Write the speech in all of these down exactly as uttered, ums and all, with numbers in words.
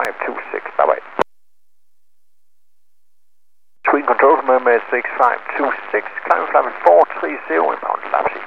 five two six, bye bye. Swing control from M S six five two six, climb flight four three zero, inbound Leipzig.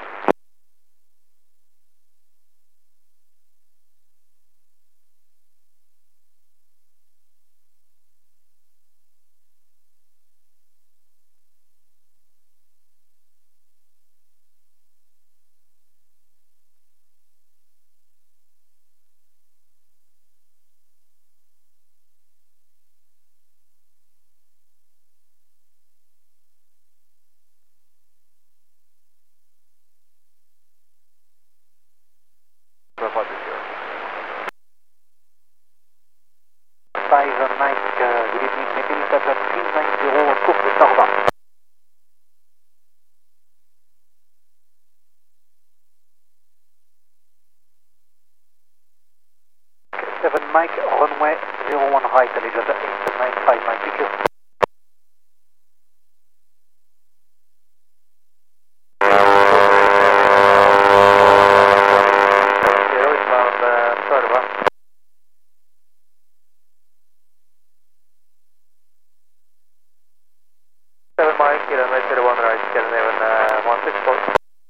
five Mike, uh, good evening, Nepal Papa three nine zero, course Norva. seven Mike, runway zero one right, Allegiant eight nine five Mike, thank you. seven Mike, runway zero one right, Scandinavian uh, one six four.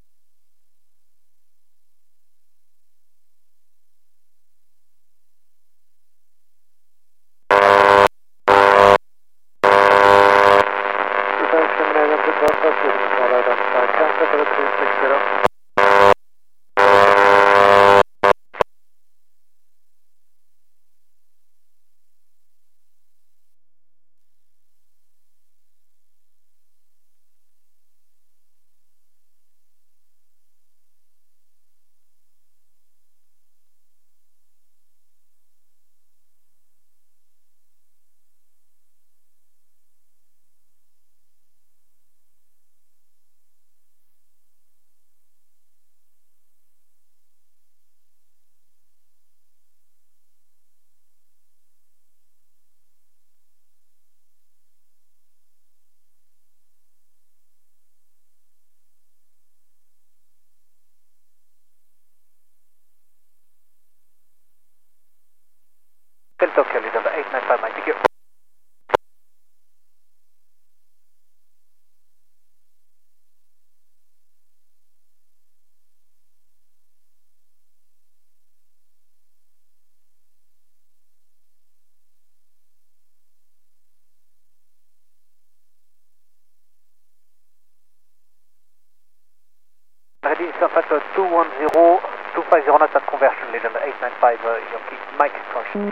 Tokyo, Allegiant eight nine five Mike, thank you. Ready, surface uh, two one zero, two five zero knots at conversion, Legend eight nine five, uh, Yankee, Mike caution.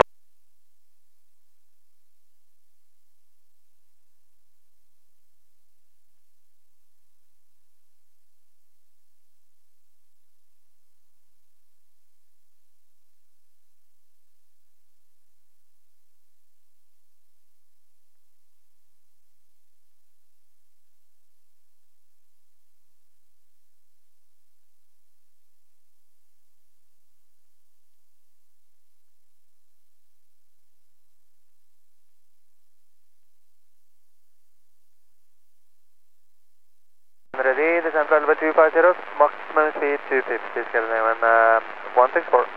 Ready, the central number two five zero, maximum speed two fifty, Scandinavian uh, one six four.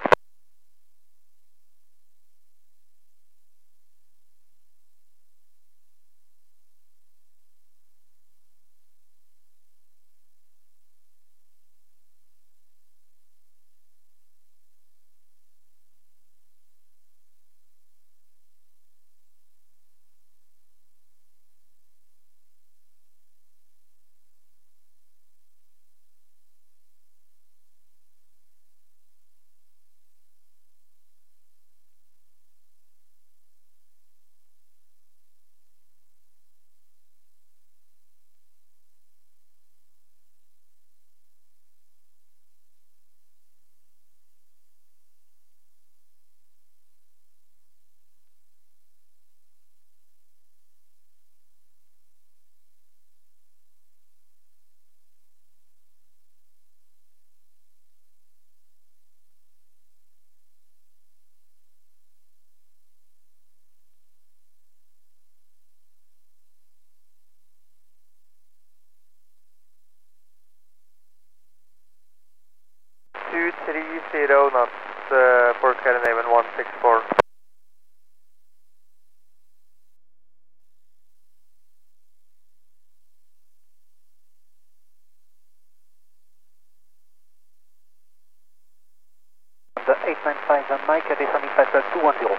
the eight nine five Mike, descending flight two one zero.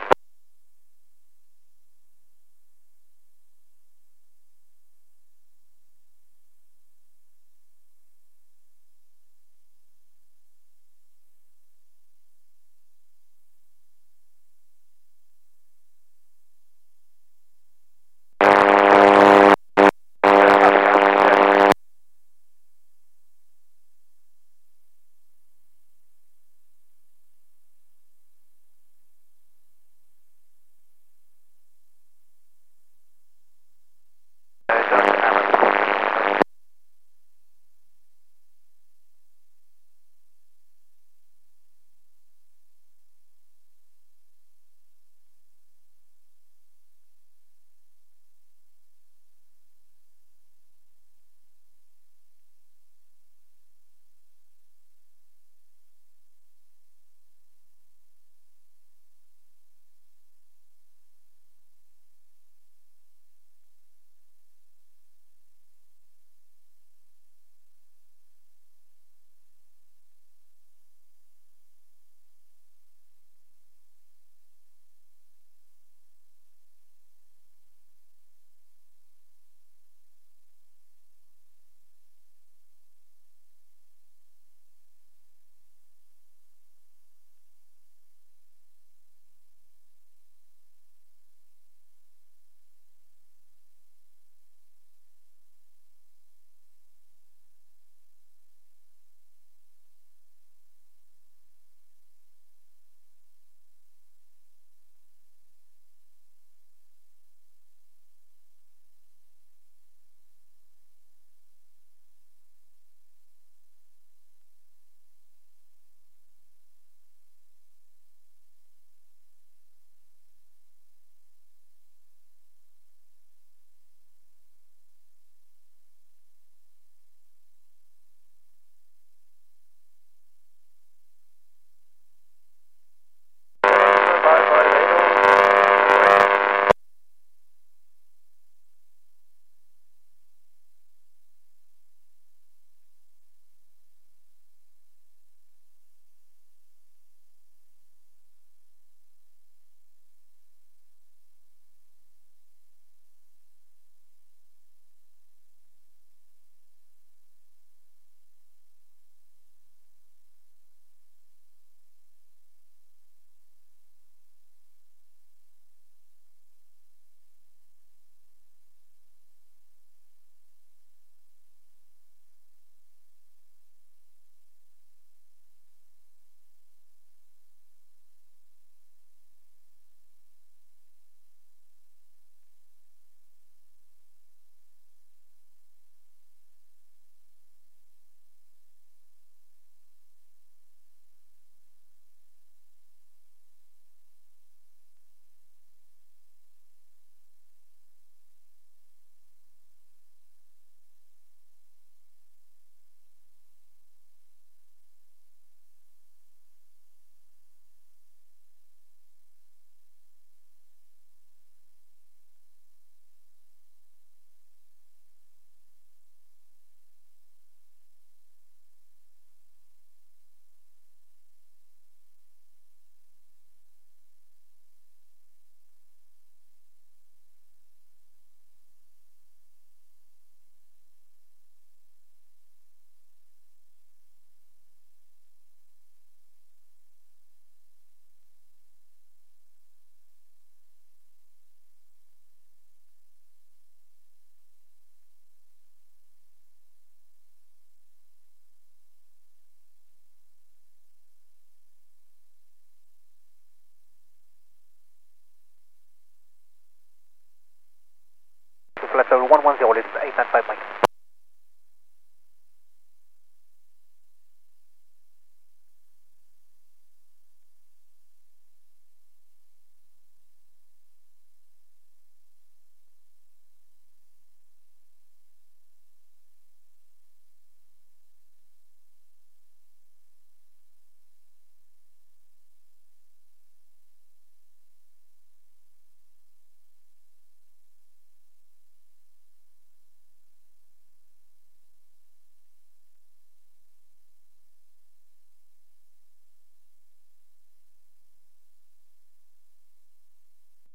Flight level one one zero, this is eight nine five Mike.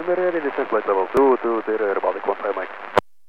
November ready, descent flight level two two zero, aerobalic one five Mike.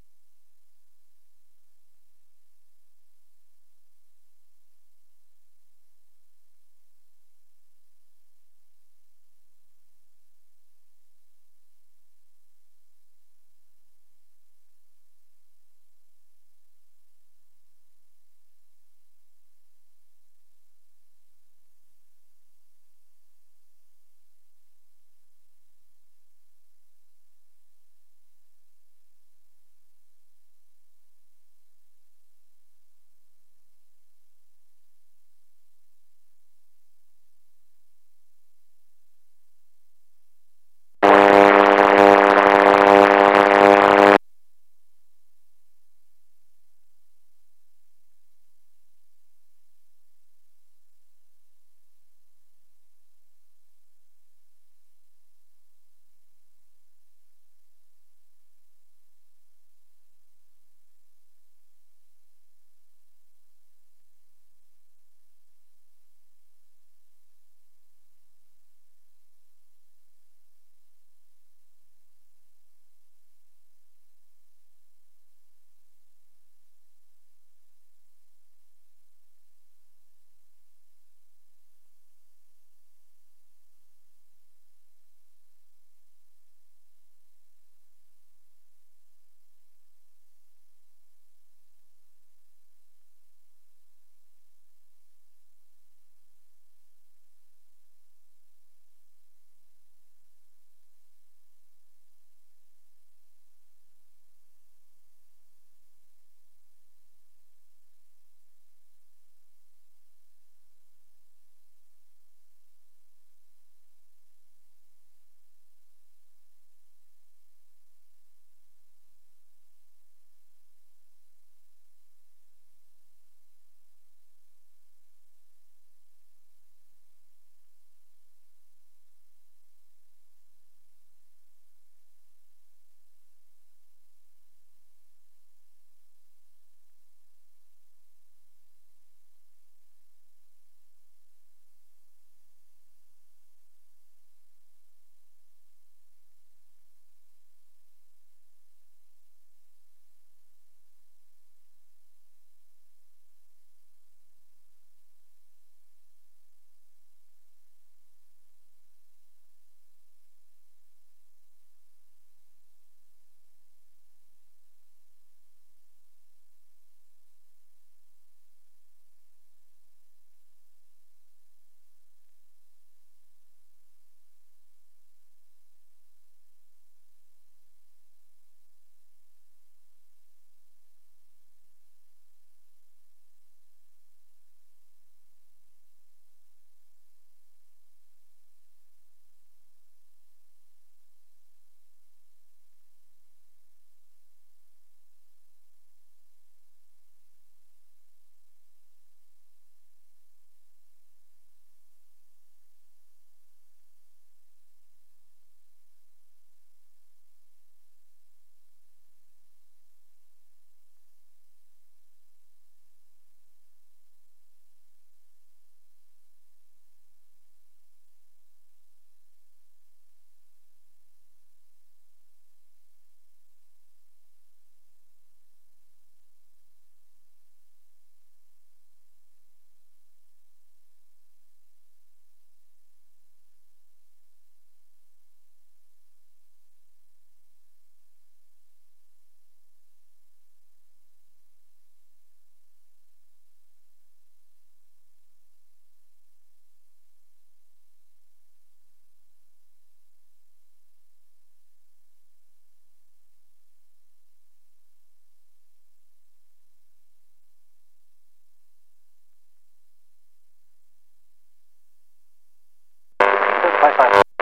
five five, uh,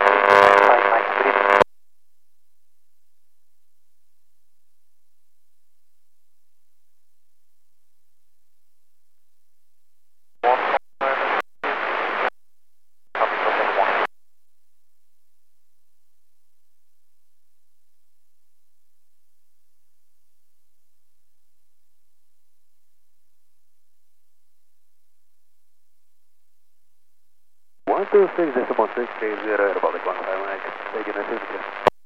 five Mike, good evening. one two six decimal six eight zero, aerobalic one five Mike. Taking a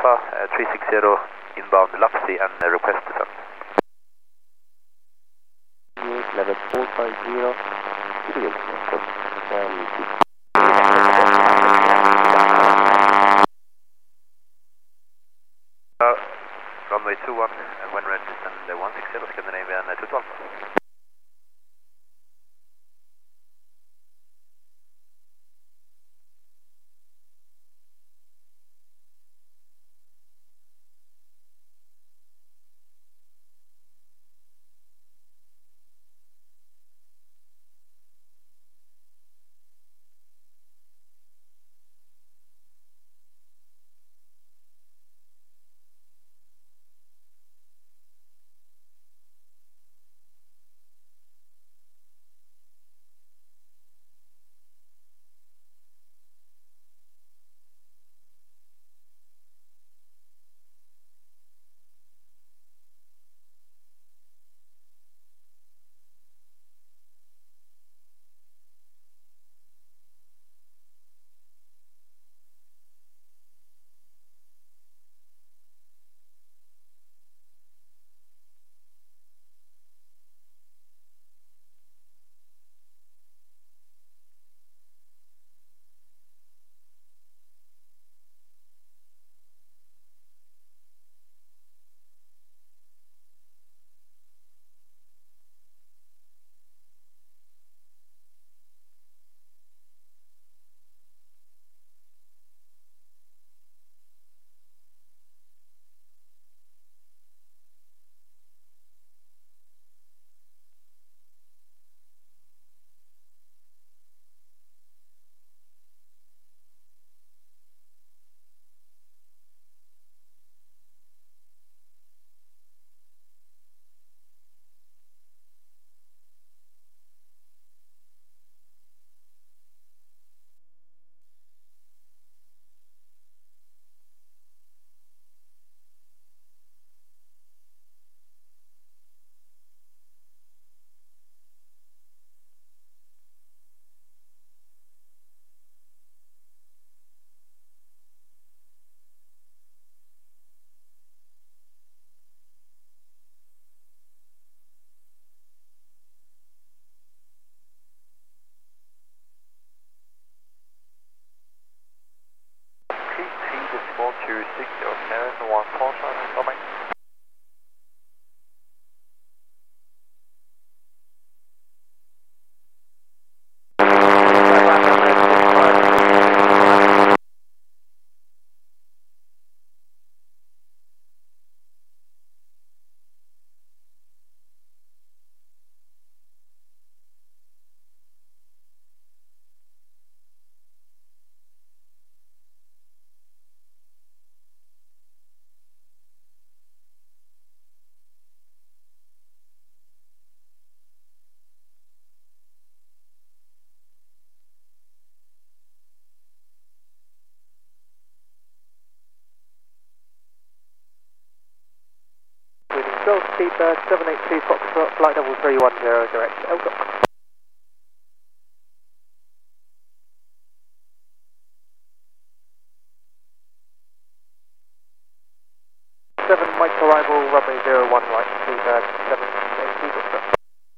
Alpha, uh, three six zero inbound Lapsey and uh, request descent. level four five zero, uh, runway two one, uh, when ready descend uh, one six zero Scandinavian uh, two twelve. Decimal two six zero seven one four seven, bye bye. Golf Seabird seven eight two Foxtrot, flight level three one zero, direct L D O C. seven Mike arrival, runway zero one right, Seabird seven eight two Foxtrot.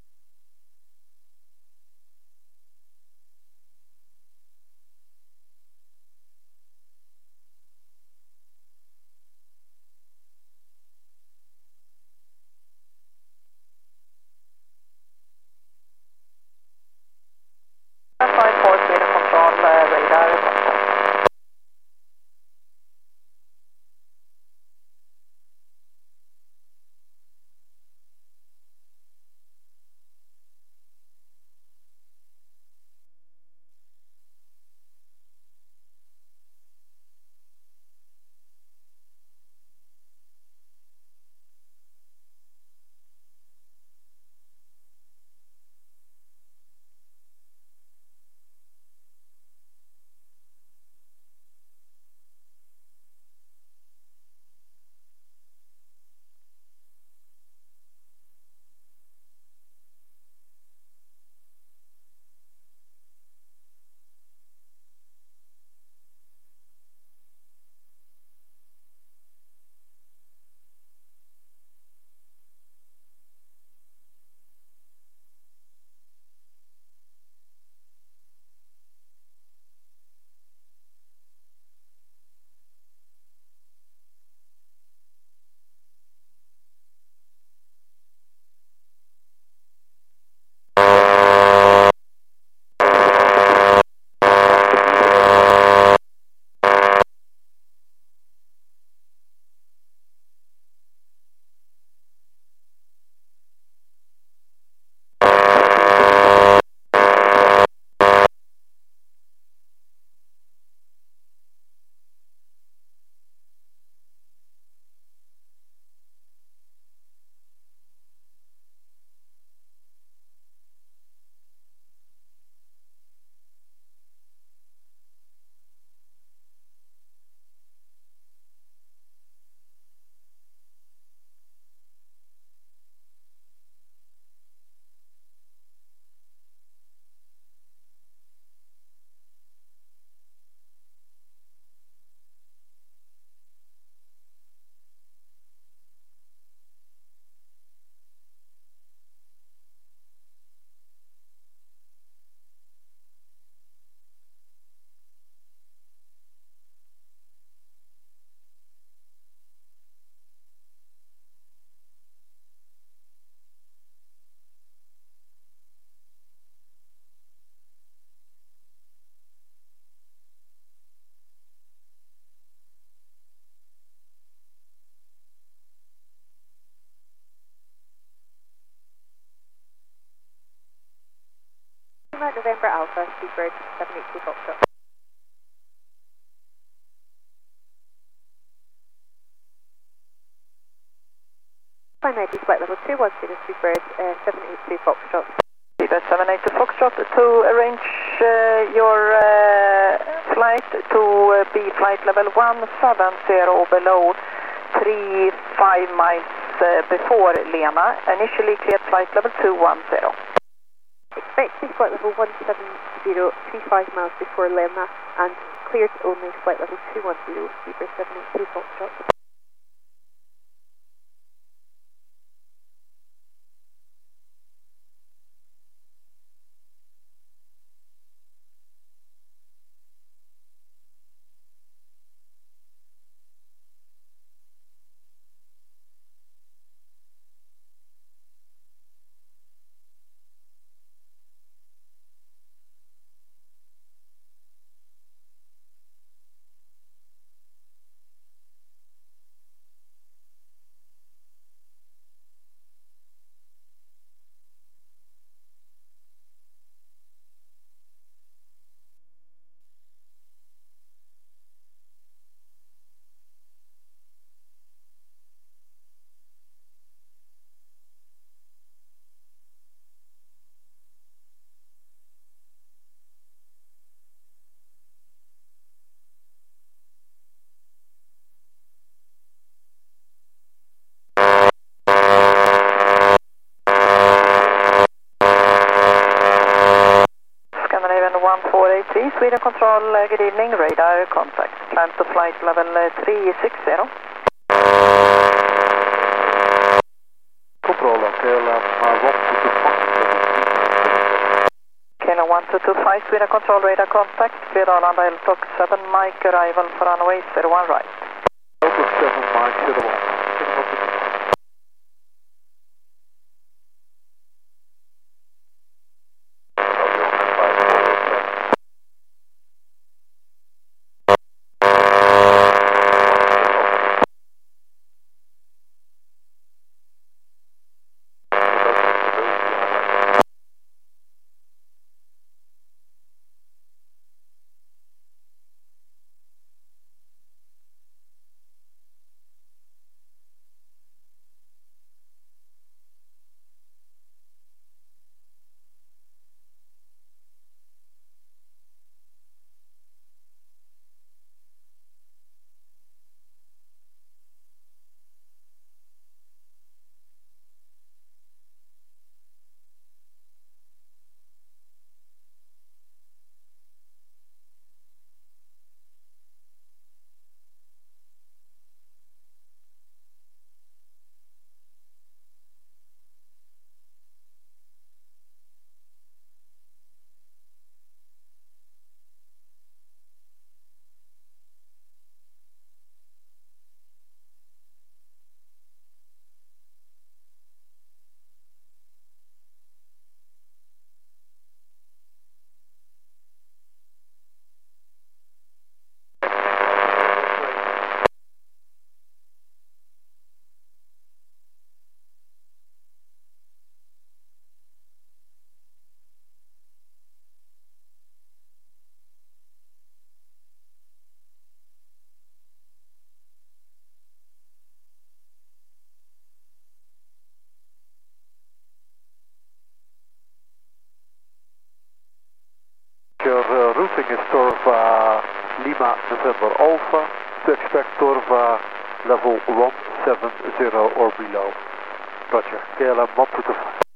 five four three Foxtrot, uh, radar, Foxtrot. November Alpha, Seabird seven eight two Foxtrot. Fine ready, flight level two one zero, Seabird uh, seven eight two Foxtrot. Seabird seven eight two Foxtrot, to arrange uh, your uh, flight to uh, be flight level one seven zero below three five miles uh, before Lena, initially cleared flight level two one zero. Expect to be flight level one seven zero, three five miles before Lena, and cleared only flight level two one zero, Seabird seven eight two Foxtrot. one four eight three, Sweden Control, uh, good evening, radar contact, climb to flight level uh, three six zero. Control, K L M one two two five. K L M one two two five, Sweden Control, radar contact, clear Arlanda L T O C seven, Mike, arrival for runway zero one right. L T O C seven, Mike, zero one. Your uh, routing is Torva Lima November Alpha to expect Torva level one seven zero or below. Roger, K L M one two two five.